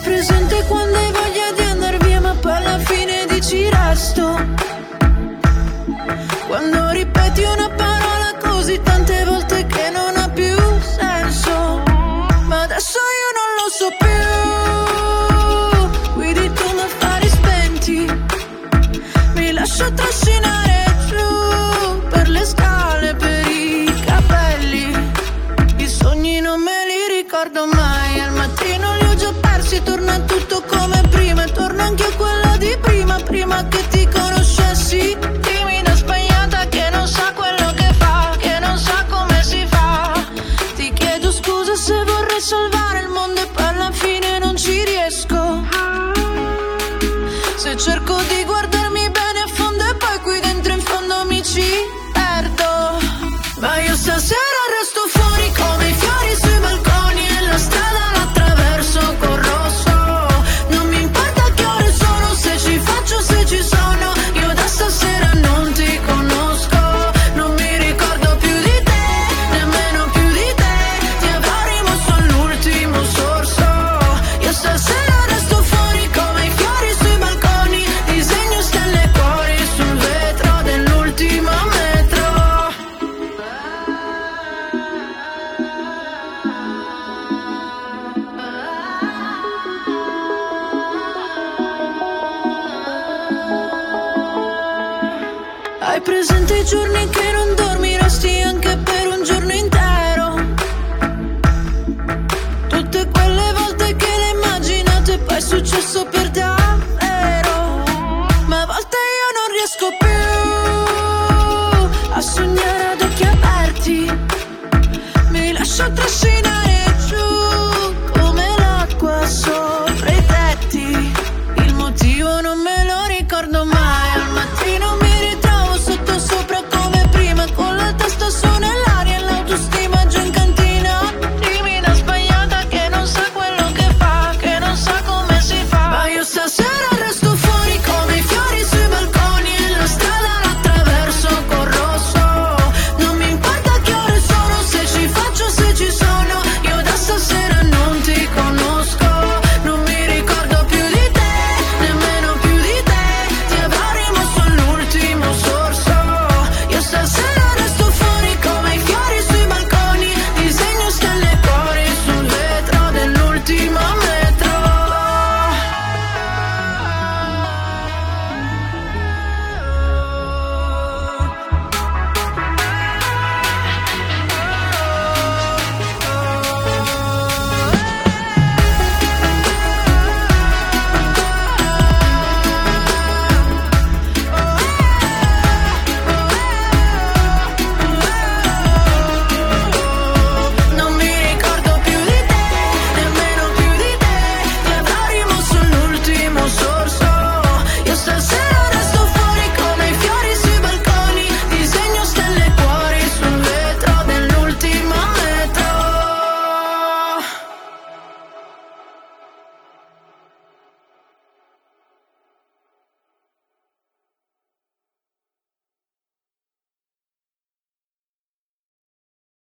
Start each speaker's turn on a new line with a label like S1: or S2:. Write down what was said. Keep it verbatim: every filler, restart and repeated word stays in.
S1: presente quando hai voglia di andar via ma poi alla fine dici resto? Quando ripeti una parola così tante volte che non ha più senso. Ma adesso io non lo so più. Guidi tu ma affari spenti. Mi lascio trascinare giù per le scale, per i capelli. I sogni non me li ricordo mai. Al mattino li ho già persi. Torna tutto come prima. E torna anche a quella di prima. Prima che ti conoscessi. Timida, sbagliata, che non sa quello che fa, che non sa come si fa. Ti chiedo scusa se vorrei salvare il mondo e poi alla fine non ci riesco. Se cerco di guardarmi bene a fondo e poi qui dentro in fondo mi ci perdo. Ma io stasera resto fuori come i fiori sui balconi e la strada l'attraverso col rosso. Non mi importa che ore sono, se ci faccio, se ci sono. Io da stasera non ti conosco. Non mi ricordo più di te, nemmeno più di te. Ti avrò rimosso all'ultimo sorso. Io stasera resto fuori come i fiori sui balconi. Disegno stelle e cuori sul vetro dell'ultimo metro. Hai presente i giorni che non dormiresti anche per un giorno intero? Tutte quelle volte che l'hai immaginato e poi è successo per te